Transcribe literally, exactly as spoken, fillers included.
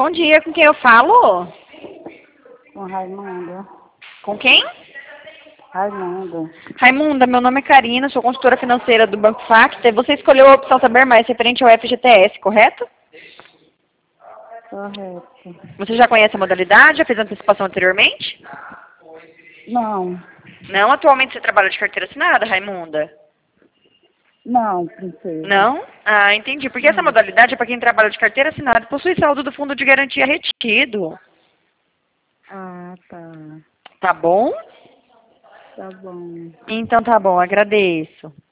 Bom dia, com quem eu falo? Com Raimundo. Com quem? Raimundo. Raimunda, meu nome é Karina, sou consultora financeira do Banco Facta e você escolheu a opção Saber Mais referente ao F G T S, correto? Correto. Você já conhece a modalidade? Já fez antecipação anteriormente? Não. Não? Atualmente você trabalha de carteira assinada, Raimunda? Não, princesa. Não? Ah, entendi. Porque essa Não. modalidade é para quem trabalha de carteira assinada e possui saldo do fundo de garantia retido. Ah, tá. Tá bom? Tá bom. Então tá bom, agradeço.